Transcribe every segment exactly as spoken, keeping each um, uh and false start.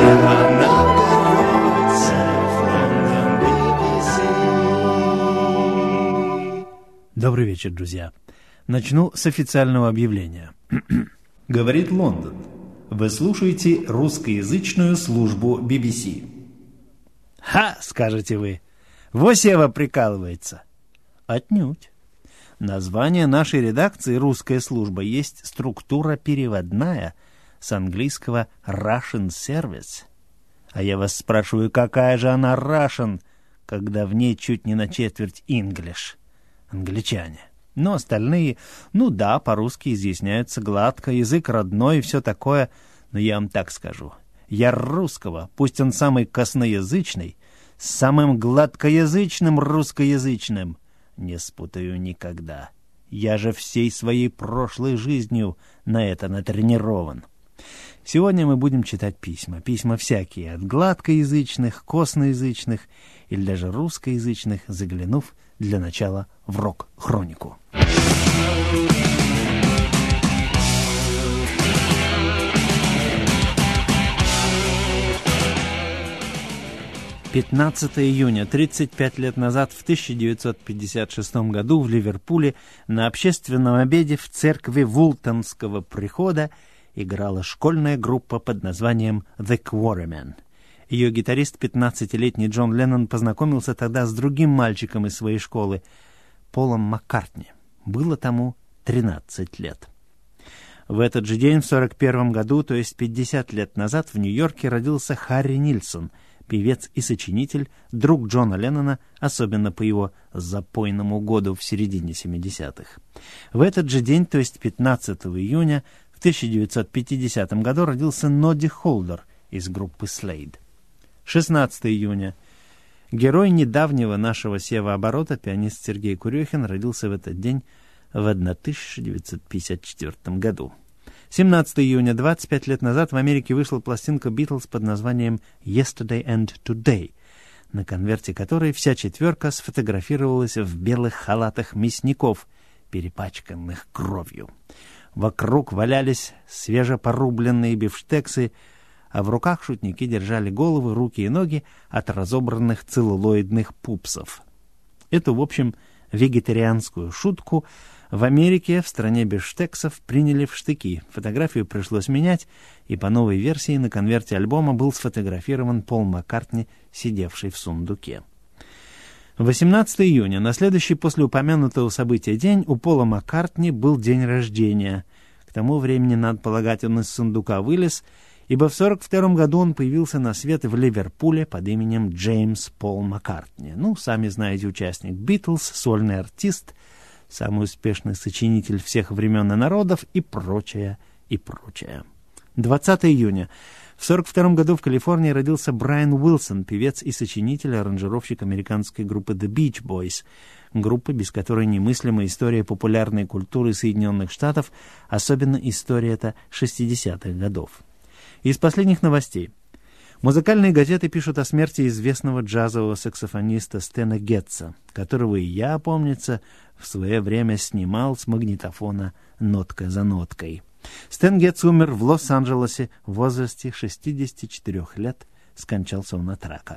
Добрый вечер, друзья. Начну с официального объявления. Говорит Лондон. Вы слушаете русскоязычную службу би би си. Ха, скажете вы. Восева прикалывается. Отнюдь. Название нашей редакции «Русская служба» есть структура переводная с английского «Russian Service». А я вас спрашиваю, какая же она Russian, когда в ней чуть не на четверть English? Англичане. Но остальные, ну да, по-русски изъясняются гладко, язык родной и все такое, но я вам так скажу. Я русского, пусть он самый косноязычный, с самым гладкоязычным русскоязычным не спутаю никогда. Я же всей своей прошлой жизнью на это натренирован. Сегодня мы будем читать письма. Письма всякие, от гладкоязычных, косноязычных или даже русскоязычных, заглянув для начала в рок-хронику. пятнадцатого июня, тридцать пять лет назад, в тысяча девятьсот пятьдесят шестом году в Ливерпуле на общественном обеде в церкви Вултонского прихода играла школьная группа под названием «The Quarrymen». Ее гитарист, пятнадцатилетний Джон Леннон, познакомился тогда с другим мальчиком из своей школы, Полом Маккартни. Было тому тринадцать лет. В этот же день, в сорок первом году, то есть пятьдесят лет назад, в Нью-Йорке родился Харри Нильсон, певец и сочинитель, друг Джона Леннона, особенно по его запойному году в середине семидесятых. В этот же день, то есть пятнадцатого июня, в тысяча девятьсот пятидесятом году родился Нодди Холдер из группы Slade. шестнадцатого июня. Герой недавнего нашего севооборота, пианист Сергей Курехин, родился в этот день в тысяча девятьсот пятьдесят четвертом году. семнадцатого июня, двадцать пять лет назад, в Америке вышла пластинка Beatles под названием «Yesterday and Today», на конверте которой вся четверка сфотографировалась в белых халатах мясников, перепачканных кровью. Вокруг валялись свежепорубленные бифштексы, а в руках шутники держали головы, руки и ноги от разобранных целлулоидных пупсов. Эту, в общем, вегетарианскую шутку в Америке, в стране бифштексов, приняли в штыки. Фотографию пришлось менять, и по новой версии на конверте альбома был сфотографирован Пол Маккартни, сидевший в сундуке. восемнадцатого июня, на следующий после упомянутого события день, у Пола Маккартни был день рождения. К тому времени, надо полагать, он из сундука вылез, ибо в сорок втором году он появился на свет в Ливерпуле под именем Джеймс Пол Маккартни. Ну, сами знаете, участник Битлз, сольный артист, самый успешный сочинитель всех времен и народов и прочее, и прочее. двадцатого июня. В сорок втором году в Калифорнии родился Брайан Уилсон, певец и сочинитель, аранжировщик американской группы The Beach Boys, группы, без которой немыслима история популярной культуры Соединенных Штатов, особенно история эта шестидесятых годов. Из последних новостей. Музыкальные газеты пишут о смерти известного джазового саксофониста Стэна Гетца, которого и я, помнится, в свое время снимал с магнитофона нотка за ноткой. Стэн Гетц умер в Лос-Анджелесе в возрасте шестидесяти четырёх лет, скончался он от рака.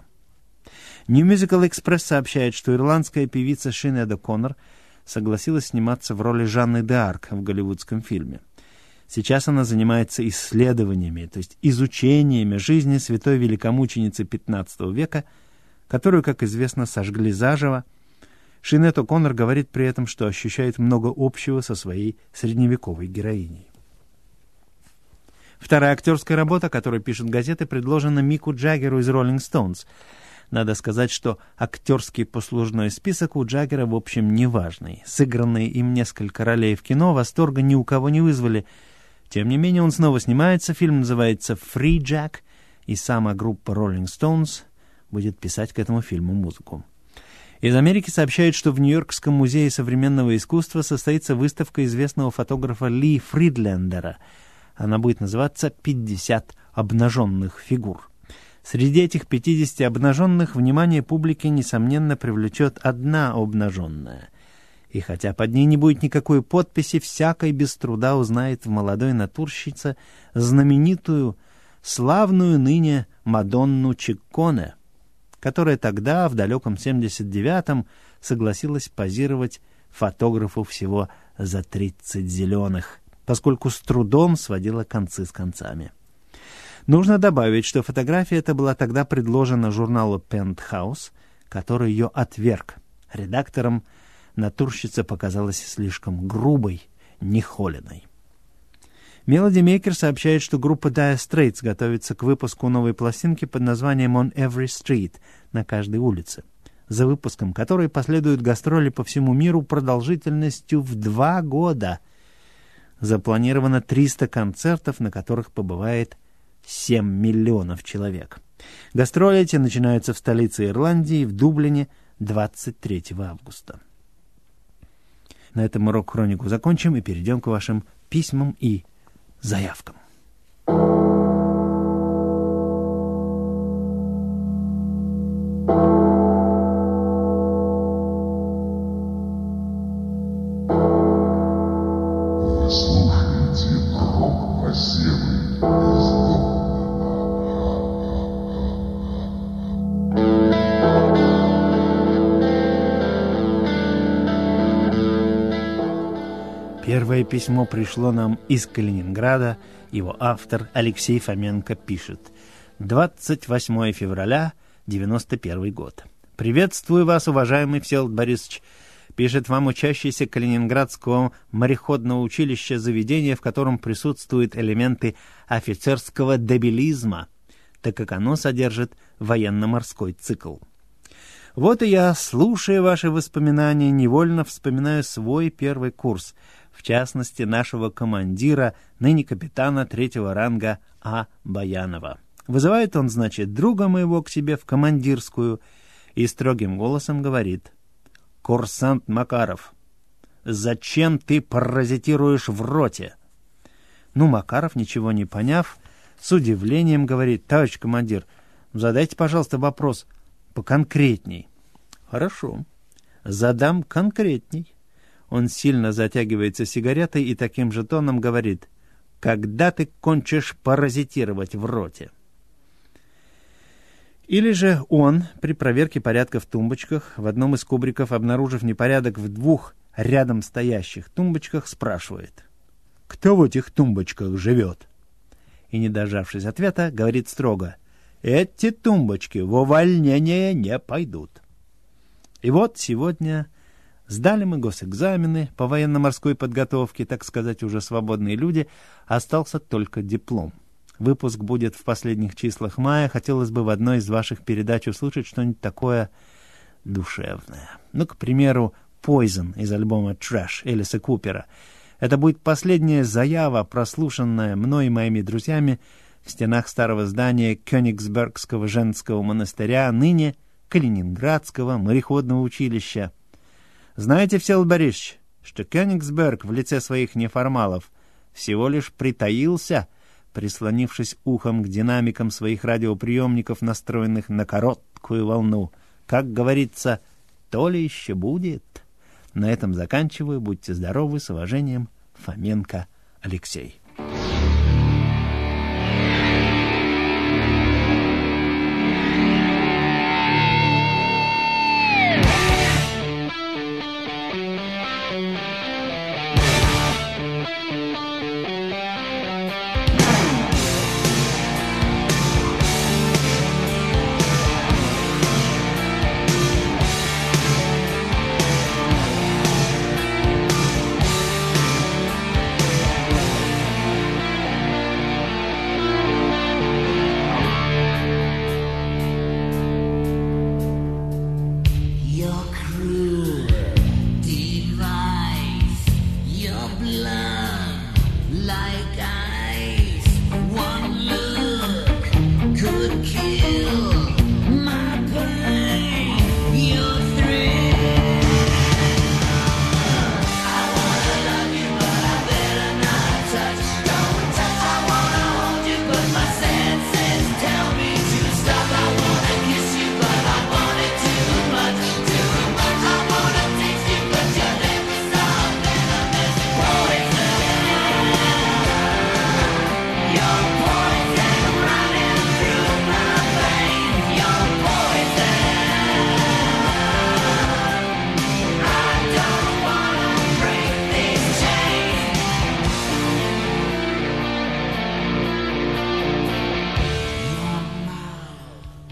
New Musical Express сообщает, что ирландская певица Синед О'Коннор согласилась сниматься в роли Жанны д'Арк в голливудском фильме. Сейчас она занимается исследованиями, то есть изучениями жизни святой великомученицы пятнадцатого века, которую, как известно, сожгли заживо. Синед О'Коннор говорит при этом, что ощущает много общего со своей средневековой героиней. Вторая актерская работа, которую пишут газеты, предложена Мику Джаггеру из Rolling Stones. Надо сказать, что актерский послужной список у Джаггера, в общем, неважный. Сыгранные им несколько ролей в кино восторга ни у кого не вызвали. Тем не менее, он снова снимается, фильм называется «Free Jack», и сама группа Rolling Stones будет писать к этому фильму музыку. Из Америки сообщают, что в Нью-Йоркском музее современного искусства состоится выставка известного фотографа Ли Фридлендера. Она будет называться «пятьдесят обнаженных фигур». Среди этих пятидесяти обнаженных внимание публики, несомненно, привлечет одна обнаженная. И хотя под ней не будет никакой подписи, всякой без труда узнает в молодой натурщице знаменитую, славную ныне Мадонну Чикконе, которая тогда, в далеком семьдесят девятом, согласилась позировать фотографу всего за тридцать зеленых, поскольку с трудом сводила концы с концами. Нужно добавить, что фотография эта была тогда предложена журналу «Пентхаус», который ее отверг. Редакторам натурщица показалась слишком грубой, нехоленой. Melody Maker сообщает, что группа Dire Straits готовится к выпуску новой пластинки под названием «On Every Street» на каждой улице, за выпуском которой последуют гастроли по всему миру продолжительностью в два года. Запланировано триста концертов, на которых побывает семь миллионов человек. Гастроли эти начинаются в столице Ирландии, в Дублине, двадцать третьего августа. На этом мы рок-хронику закончим и перейдем к вашим письмам и заявкам. Вы слушаете рок-посевы из дома. Первое письмо пришло нам из Калининграда. Его автор Алексей Фоменко пишет. двадцать восьмое февраля девяносто первый год. «Приветствую вас, уважаемый Всеволод Борисович. Пишет вам учащийся Калининградского мореходного училища заведение, в котором присутствуют элементы офицерского дебилизма, так как оно содержит военно-морской цикл. Вот и я, слушая ваши воспоминания, невольно вспоминаю свой первый курс, в частности, нашего командира, ныне капитана третьего ранга А. Баянова. Вызывает он, значит, друга моего к себе в командирскую и строгим голосом говорит: «Курсант Макаров, зачем ты паразитируешь в роте?» Ну, Макаров, ничего не поняв, с удивлением говорит: «Товарищ командир, задайте, пожалуйста, вопрос поконкретней». «Хорошо, задам конкретней». Он сильно затягивается сигаретой и таким же тоном говорит: «Когда ты кончишь паразитировать в роте?» Или же он, при проверке порядка в тумбочках, в одном из кубриков, обнаружив непорядок в двух рядом стоящих тумбочках, спрашивает: «Кто в этих тумбочках живет?» И, не дождавшись ответа, говорит строго: «Эти тумбочки в увольнение не пойдут». И вот сегодня сдали мы госэкзамены по военно-морской подготовке, так сказать, уже свободные люди, остался только диплом. Выпуск будет в последних числах мая. Хотелось бы в одной из ваших передач услышать что-нибудь такое душевное. Ну, к примеру, Poison из альбома Trash Элиса Купера. Это будет последняя заява, прослушанная мной и моими друзьями в стенах старого здания Кёнигсбергского женского монастыря, ныне Калининградского мореходного училища. Знаете, Всеволод Борисович, что Кёнигсберг в лице своих неформалов всего лишь притаился, прислонившись ухом к динамикам своих радиоприемников, настроенных на короткую волну. Как говорится, то ли еще будет. На этом заканчиваю. Будьте здоровы. С уважением, Фоменко Алексей.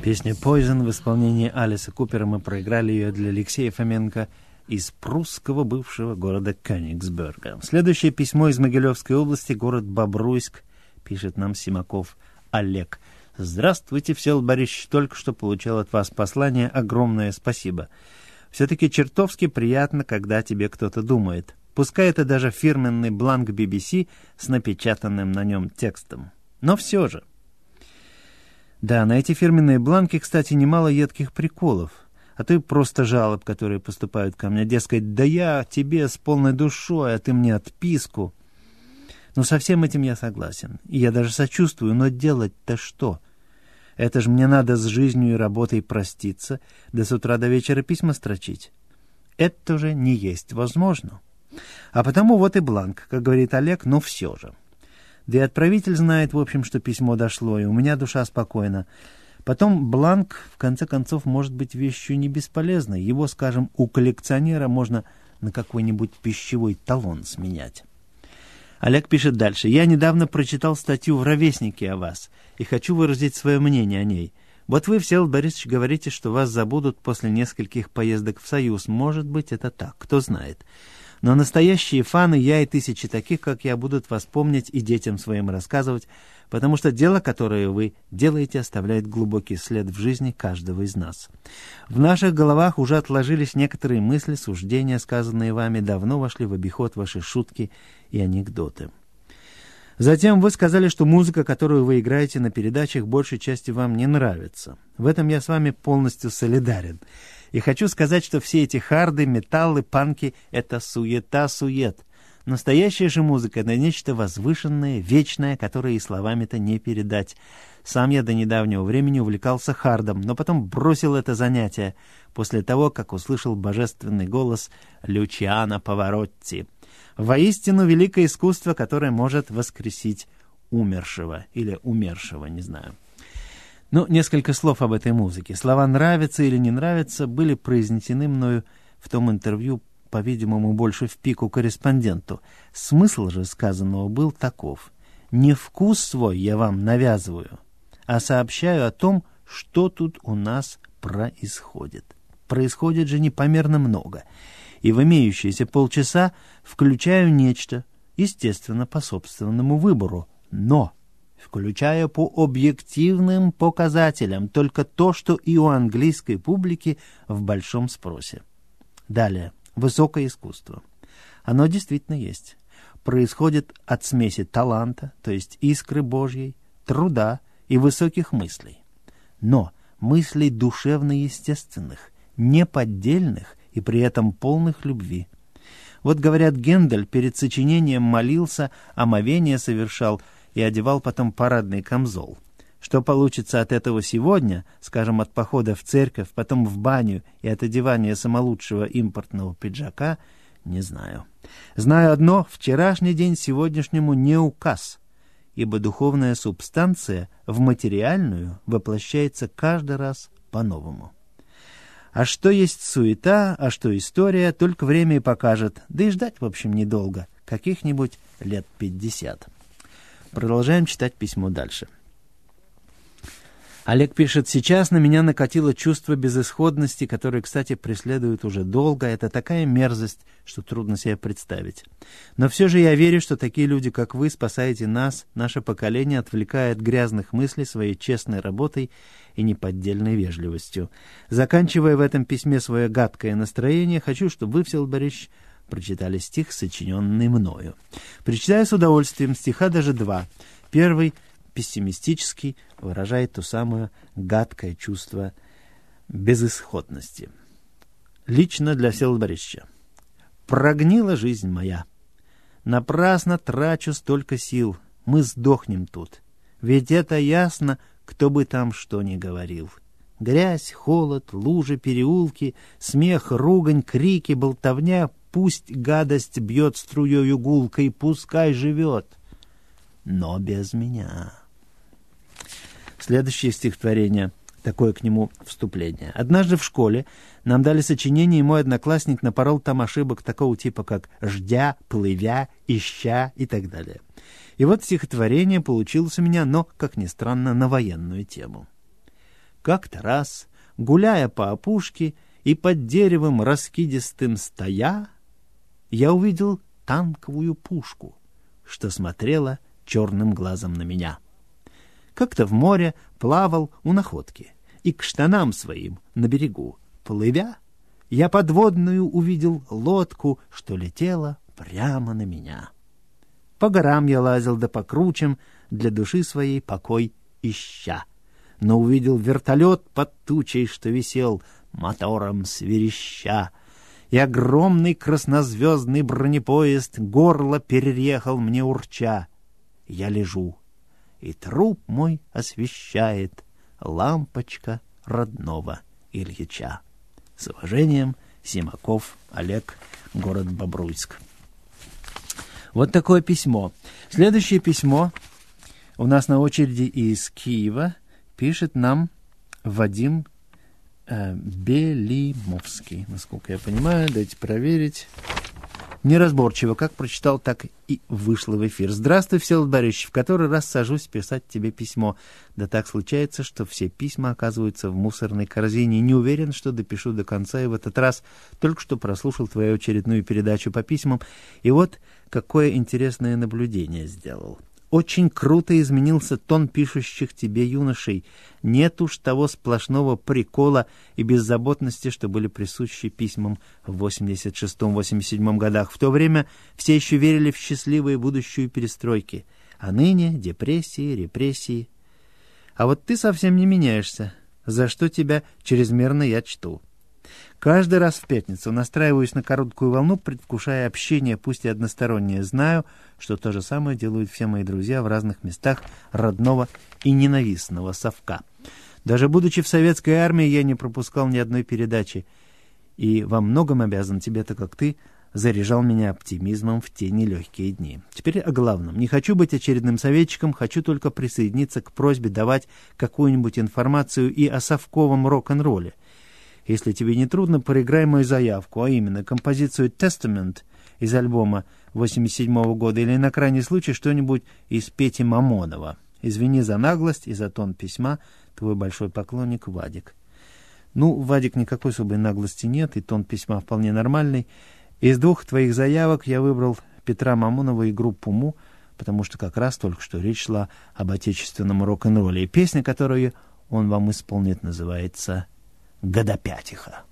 Песня «Poison» в исполнении Алиса Купера. Мы проиграли ее для Алексея Фоменко из прусского бывшего города Кёнигсберга. Следующее письмо из Могилевской области, город Бобруйск, пишет нам Симаков Олег. «Здравствуйте, Всеволод Борисович, только что получил от вас послание. Огромное спасибо. Все-таки чертовски приятно, когда тебе кто-то думает. Пускай это даже фирменный бланк би би си с напечатанным на нем текстом. Но все же». Да, на эти фирменные бланки, кстати, немало едких приколов, а то и просто жалоб, которые поступают ко мне. Дескать, да я тебе с полной душой, а ты мне отписку. Но со всем этим я согласен, и я даже сочувствую, но делать-то что? Это же мне надо с жизнью и работой проститься, да с утра до вечера письма строчить. Это уже не есть возможно. А потому вот и бланк, как говорит Олег, но все же. Да и отправитель знает, в общем, что письмо дошло, и у меня душа спокойна. Потом бланк, в конце концов, может быть вещью не бесполезной. Его, скажем, у коллекционера можно на какой-нибудь пищевой талон сменять. Олег пишет дальше. «Я недавно прочитал статью в «Ровеснике» о вас, и хочу выразить свое мнение о ней. Вот вы, Всеволод Борисович, говорите, что вас забудут после нескольких поездок в Союз. Может быть, это так, кто знает. Но настоящие фаны, я и тысячи таких, как я, будут вас помнить и детям своим рассказывать, потому что дело, которое вы делаете, оставляет глубокий след в жизни каждого из нас. В наших головах уже отложились некоторые мысли, суждения, сказанные вами, давно вошли в обиход ваши шутки и анекдоты. Затем вы сказали, что музыка, которую вы играете на передачах, большей части вам не нравится. В этом я с вами полностью солидарен. И хочу сказать, что все эти харды, металлы, панки — это суета-сует. Настоящая же музыка — это нечто возвышенное, вечное, которое и словами-то не передать. Сам я до недавнего времени увлекался хардом, но потом бросил это занятие после того, как услышал божественный голос Лючиано Паваротти. Воистину великое искусство, которое может воскресить умершего или умершего, не знаю. Ну, несколько слов об этой музыке. Слова «нравится» или «не нравится» были произнесены мною в том интервью, по-видимому, больше в пику корреспонденту. Смысл же сказанного был таков. Не вкус свой я вам навязываю, а сообщаю о том, что тут у нас происходит. Происходит же непомерно много. И в имеющиеся полчаса включаю нечто, естественно, по собственному выбору, но включая по объективным показателям только то, что и у английской публики в большом спросе. Далее. Высокое искусство. Оно действительно есть. Происходит от смеси таланта, то есть искры Божьей, труда и высоких мыслей. Но мыслей душевно-естественных, неподдельных и при этом полных любви. Вот, говорят, Гендель перед сочинением молился, омовение совершал и одевал потом парадный камзол. Что получится от этого сегодня, скажем, от похода в церковь, потом в баню и от одевания самолучшего импортного пиджака, не знаю. Знаю одно: вчерашний день сегодняшнему не указ, ибо духовная субстанция в материальную воплощается каждый раз по-новому. А что есть суета, а что история, только время и покажет, да и ждать, в общем, недолго, каких-нибудь лет пятьдесят. Продолжаем читать письмо дальше. Олег пишет: «Сейчас на меня накатило чувство безысходности, которое, кстати, преследует уже долго. Это такая мерзость, что трудно себе представить. Но все же я верю, что такие люди, как вы, спасаете нас, наше поколение, отвлекая от грязных мыслей своей честной работой и неподдельной вежливостью. Заканчивая в этом письме свое гадкое настроение, хочу, чтобы вы, Всеволод Борисович, прочитали стих, сочиненный мною. Прочитаю с удовольствием, стиха даже два. Первый, пессимистический, выражает то самое гадкое чувство безысходности. Лично для Всеволода Борисовича. Прогнила жизнь моя. Напрасно трачу столько сил. Мы сдохнем тут. Ведь это ясно, кто бы там что ни говорил. Грязь, холод, лужи, переулки, смех, ругань, крики, болтовня. Пусть гадость бьет струёю гулкой, пускай живет. Но без меня». Следующее стихотворение, такое к нему вступление. «Однажды в школе нам дали сочинение, и мой одноклассник напорол там ошибок такого типа, как «ждя», «плывя», «ища» и так далее. И вот стихотворение получилось у меня, но, как ни странно, на военную тему. Как-то раз, гуляя по опушке и под деревом раскидистым стоя, я увидел танковую пушку, что смотрела черным глазом на меня. Как-то в море плавал у находки, и к штанам своим на берегу, плывя, я подводную увидел лодку, что летела прямо на меня. По горам я лазил да по кручам, для души своей покой ища, но увидел вертолет под тучей, что висел мотором свереща, и огромный краснозвездный бронепоезд горло переехал мне урча. Я лежу, и труп мой освещает лампочка родного Ильича. С уважением, Симаков Олег, город Бобруйск. Вот такое письмо. Следующее письмо у нас на очереди из Киева. Пишет нам Вадим э, Белимовский. Насколько я понимаю, дайте проверить. Неразборчиво, как прочитал, так и вышло в эфир. Здравствуй, Всеволод Борисович, в который раз сажусь писать тебе письмо. Да так случается, что все письма оказываются в мусорной корзине. Не уверен, что допишу до конца, и в этот раз только что прослушал твою очередную передачу по письмам. И вот какое интересное наблюдение сделал. Очень круто изменился тон пишущих тебе юношей. Нет уж того сплошного прикола и беззаботности, что были присущи письмам в восемьдесят шестом — восемьдесят седьмом годах. В то время все еще верили в счастливые будущую перестройки. А ныне депрессии, репрессии. А вот ты совсем не меняешься, за что тебя чрезмерно я чту. Каждый раз в пятницу настраиваюсь на короткую волну, предвкушая общение, пусть и одностороннее. Знаю, что то же самое делают все мои друзья в разных местах родного и ненавистного совка. Даже будучи в советской армии, я не пропускал ни одной передачи. И во многом обязан тебе, так как ты заряжал меня оптимизмом в те нелегкие дни. Теперь о главном. Не хочу быть очередным советчиком, хочу только присоединиться к просьбе давать какую-нибудь информацию и о совковом рок-н-ролле. Если тебе не трудно, проиграй мою заявку, а именно композицию «Testament» из альбома восемьдесят седьмого года или на крайний случай что-нибудь из Пети Мамонова. Извини за наглость и за тон письма, твой большой поклонник Вадик. Ну, Вадик, никакой особой наглости нет, и тон письма вполне нормальный. Из двух твоих заявок я выбрал Петра Мамонова и группу «Му», потому что как раз только что речь шла об отечественном рок-н-ролле. И песня, которую он вам исполнит, называется «Годопятиха».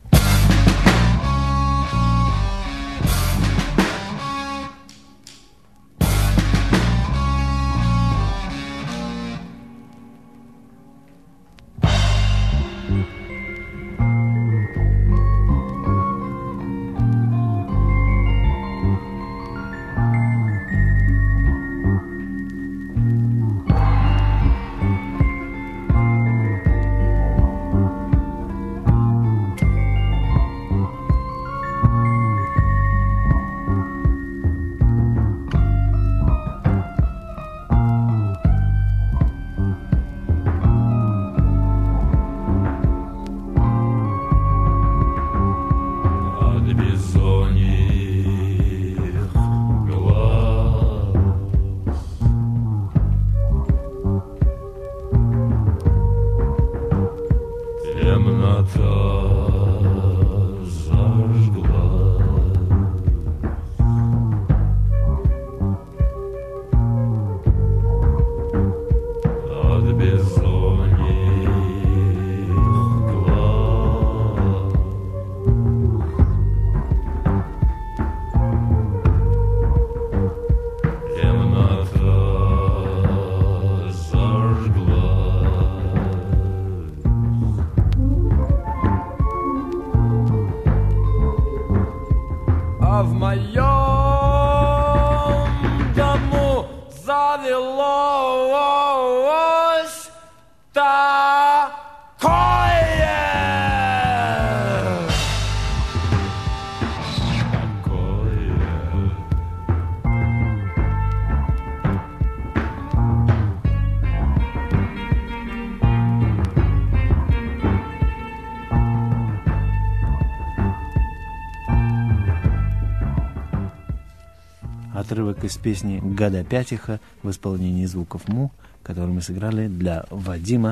Отрывок из песни «Годопятиха» в исполнении звуков Му, который мы сыграли для Вадима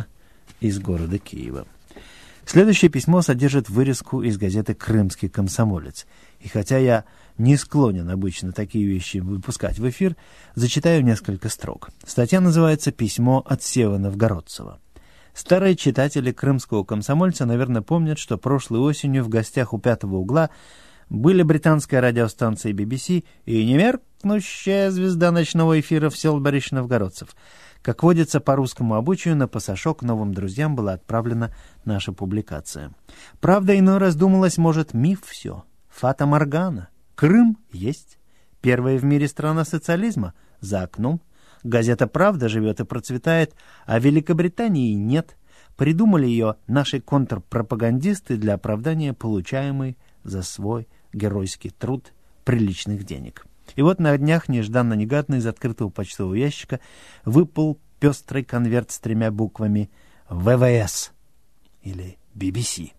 из города Киева. Следующее письмо содержит вырезку из газеты «Крымский комсомолец». И хотя я не склонен обычно такие вещи выпускать в эфир, зачитаю несколько строк. Статья называется «Письмо от Севы Новгородцева». Старые читатели «Крымского комсомольца», наверное, помнят, что прошлой осенью в гостях у «Пятого угла» были британская радиостанция би би си и немеркнущая звезда ночного эфира Всеволод Борисович Новгородцев. Как водится по русскому обычаю, на пасашок новым друзьям была отправлена наша публикация. Правда, иной раз думалось, может, миф все. Фата Моргана. Крым есть. Первая в мире страна социализма за окном. Газета «Правда» живет и процветает, а Великобритании нет. Придумали ее наши контрпропагандисты для оправдания получаемой за свой геройский труд приличных денег. И вот на днях нежданно-негаданно из открытого почтового ящика выпал пестрый конверт с тремя буквами вэ вэ эс или би би си.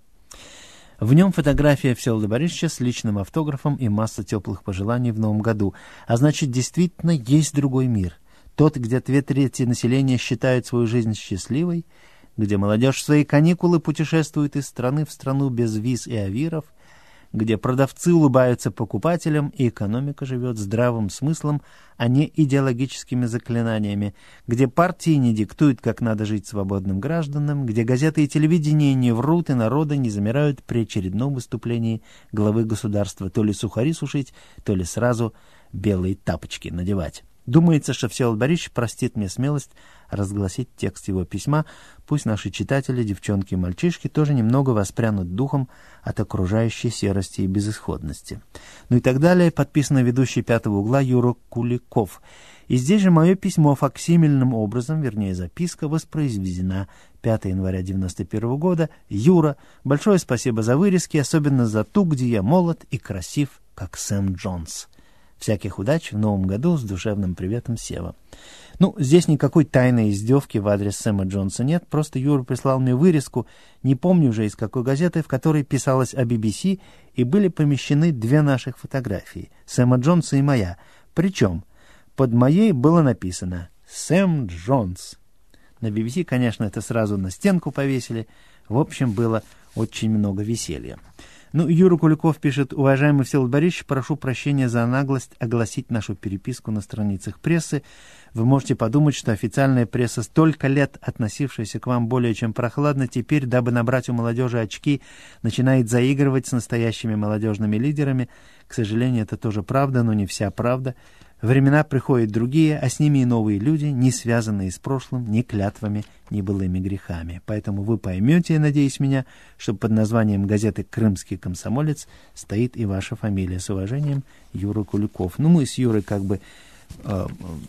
В нем фотография Всеволода Борисовича с личным автографом и масса теплых пожеланий в новом году. А значит, действительно есть другой мир. Тот, где две трети населения считают свою жизнь счастливой, где молодежь в свои каникулы путешествует из страны в страну без виз и авиров, где продавцы улыбаются покупателям и экономика живет здравым смыслом, а не идеологическими заклинаниями, где партии не диктуют, как надо жить свободным гражданам, где газеты и телевидение не врут и народы не замирают при очередном выступлении главы государства то ли сухари сушить, то ли сразу белые тапочки надевать. Думается, что Всеволод Борисович простит мне смелость разгласить текст его письма. Пусть наши читатели, девчонки и мальчишки, тоже немного воспрянут духом от окружающей серости и безысходности. Ну и так далее. Подписано ведущий «Пятого угла» Юра Куликов. И здесь же мое письмо факсимильным образом, вернее записка, воспроизведена пятого января девяносто первого года. Юра, большое спасибо за вырезки, особенно за ту, где я молод и красив, как Сэм Джонс. Всяких удач в новом году, с душевным приветом, Сева. Ну, здесь никакой тайной издевки в адрес Сэма Джонса нет, просто Юра прислал мне вырезку, не помню уже из какой газеты, в которой писалось о би би си, и были помещены две наших фотографии, Сэма Джонса и моя. Причем под моей было написано «Сэм Джонс». На би би си, конечно, это сразу на стенку повесили. В общем, было очень много веселья. Ну, Юра Куликов пишет: «Уважаемый Всеволод Борисович, прошу прощения за наглость огласить нашу переписку на страницах прессы. Вы можете подумать, что официальная пресса, столько лет относившаяся к вам более чем прохладно, теперь, дабы набрать у молодежи очки, начинает заигрывать с настоящими молодежными лидерами. К сожалению, это тоже правда, но не вся правда. Времена приходят другие, а с ними и новые люди, не связанные с прошлым ни клятвами, ни былыми грехами. Поэтому вы поймете, я надеюсь, меня, что под названием газеты «Крымский комсомолец» стоит и ваша фамилия. С уважением, Юра Куликов». Ну, мы с Юрой как бы э,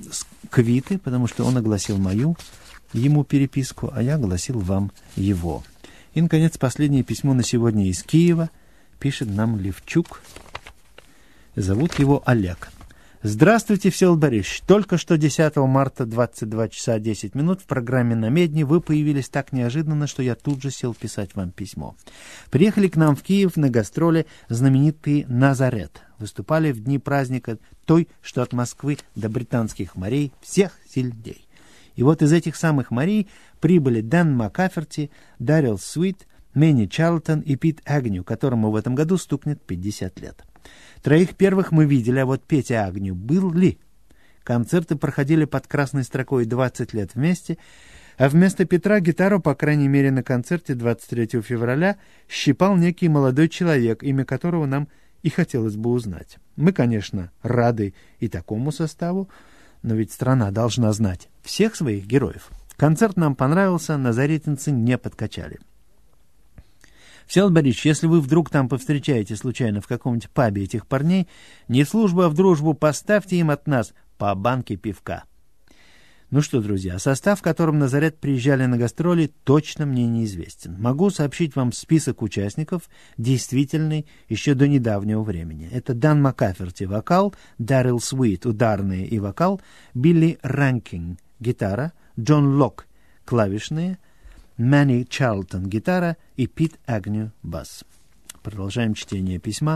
квиты, потому что он огласил мою ему переписку, а я огласил вам его. И, наконец, последнее письмо на сегодня из Киева. Пишет нам Левчук. Зовут его Олег. Здравствуйте, Всеволод Борисович. Только что десятого марта, двадцать два часа десять минут в программе «На Медне» вы появились так неожиданно, что я тут же сел писать вам письмо. Приехали к нам в Киев на гастроли знаменитые «Назарет». Выступали в дни праздника той, что от Москвы до британских морей всех сильней. И вот из этих самых морей прибыли Дэн Маккаферти, Даррел Суит, Мэнни Чарлтон и Пит Агню, которому в этом году стукнет пятьдесят лет. Троих первых мы видели, а вот Петя Агню был ли? Концерты проходили под красной строкой двадцать лет вместе, а вместо Петра гитару, по крайней мере на концерте двадцать третьего февраля, щипал некий молодой человек, имя которого нам и хотелось бы узнать. Мы, конечно, рады и такому составу, но ведь страна должна знать всех своих героев. Концерт нам понравился, назаретинцы не подкачали. Всеволод Борисович, если вы вдруг там повстречаете случайно в каком-нибудь пабе этих парней, не в службу, а в дружбу, поставьте им от нас по банке пивка. Ну что, друзья, состав, в котором Назарет приезжали на гастроли, точно мне неизвестен. Могу сообщить вам список участников, действительный еще до недавнего времени. Это Дан Маккаферти — вокал, Даррел Суит — ударные и вокал, Билли Ранкин — гитара, Джон Лок — клавишные, Мэнни Чарлтон — гитара и Пит Агню — бас. Продолжаем чтение письма.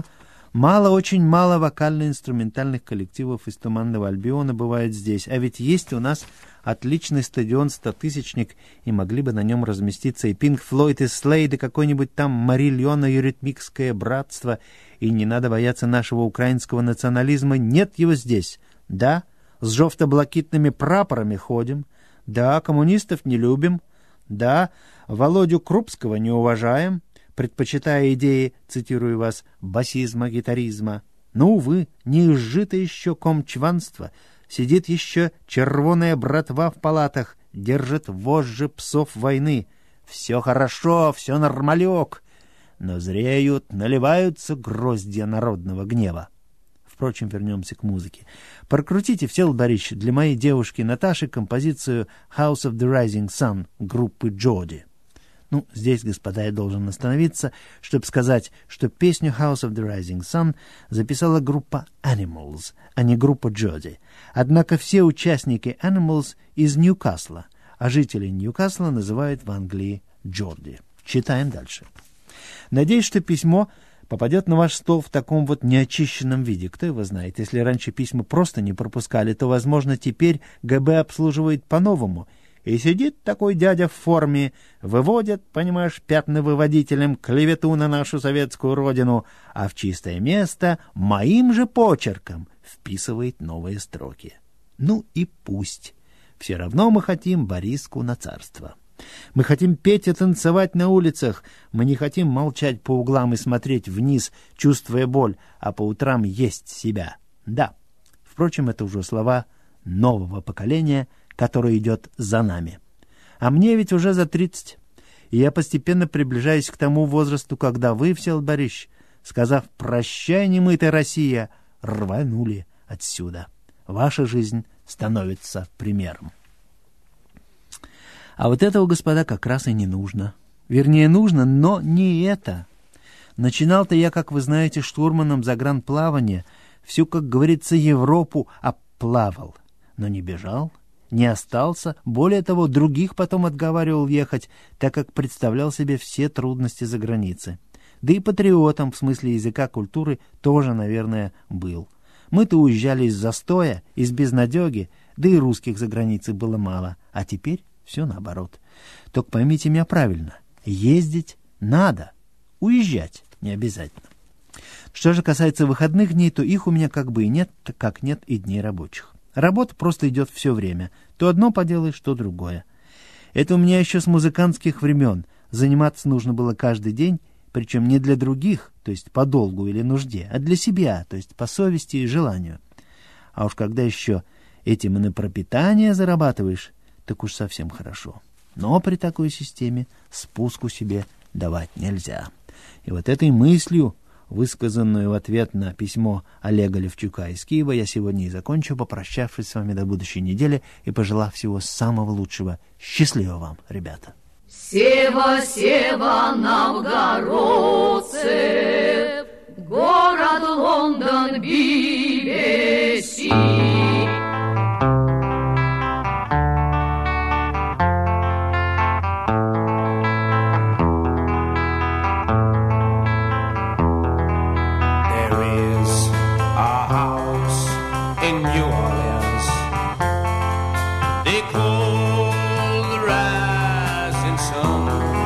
Мало, очень мало вокально-инструментальных коллективов из Туманного Альбиона бывает здесь. А ведь есть у нас отличный стадион «Стотысячник», и могли бы на нем разместиться и Пинк Флойд, и Слейд, и какой-нибудь там Марильон, и Юритмическое братство. И не надо бояться нашего украинского национализма. Нет его здесь. Да, с жовто-блакитными прапорами ходим. Да, коммунистов не любим. Да, Володю Крупского не уважаем, предпочитая идеи, цитирую вас, басизма, гитаризма. Но, увы, не изжито еще комчванство. Сидит еще червоная братва в палатах, держит вожжи псов войны. Все хорошо, все нормалек. Но зреют, наливаются гроздья народного гнева. Впрочем, вернемся к музыке. Прокрутите, Всеволод Борисович, для моей девушки Наташи композицию «House of the Rising Sun» группы Джоди. Ну, здесь, господа, я должен остановиться, чтобы сказать, что песню «House of the Rising Sun» записала группа Animals, а не группа Джоди. Однако все участники Animals из Ньюкасла, а жители Ньюкасла называют в Англии Джорди. Читаем дальше. Надеюсь, что письмо попадет на ваш стол в таком вот неочищенном виде. Кто его знает, если раньше письма просто не пропускали, то, возможно, теперь ГБ обслуживает по-новому. И сидит такой дядя в форме, выводит, понимаешь, пятновыводителем клевету на нашу советскую родину, а в чистое место моим же почерком вписывает новые строки. Ну и пусть. Все равно мы хотим Бориску на царство. Мы хотим петь и танцевать на улицах. Мы не хотим молчать по углам и смотреть вниз, чувствуя боль, а по утрам есть себя. Да, впрочем, это уже слова нового поколения, которое идет за нами. А мне ведь уже за тридцать, и я постепенно приближаюсь к тому возрасту, когда вы, Всеволод Борисович, сказав «прощай, немытая Россия», рванули отсюда. Ваша жизнь становится примером. А вот этого, господа, как раз и не нужно. Вернее, нужно, но не это. Начинал-то я, как вы знаете, штурманом загранплавания, всю, как говорится, Европу оплавал, но не бежал, не остался, более того, других потом отговаривал ехать, так как представлял себе все трудности за границей. Да и патриотом, в смысле языка, культуры, тоже, наверное, был. Мы-то уезжали из застоя, из безнадеги, да и русских за границей было мало, а теперь все наоборот. Только поймите меня правильно, ездить надо, уезжать не обязательно. Что же касается выходных дней, то их у меня как бы и нет, так как нет и дней рабочих. Работа просто идет все время. То одно поделаешь, то другое. Это у меня еще с музыкантских времен. Заниматься нужно было каждый день, причем не для других, то есть по долгу или нужде, а для себя, то есть по совести и желанию. А уж когда еще этим и на пропитание зарабатываешь, так уж совсем хорошо. Но при такой системе спуску себе давать нельзя. И вот этой мыслью, высказанную в ответ на письмо Олега Левчука из Киева, я сегодня и закончу, попрощавшись с вами до будущей недели и пожелав всего самого лучшего. Счастливо вам, ребята! Сева, Сева, новгородцы, город Лондон, би би си. They call the rising sun.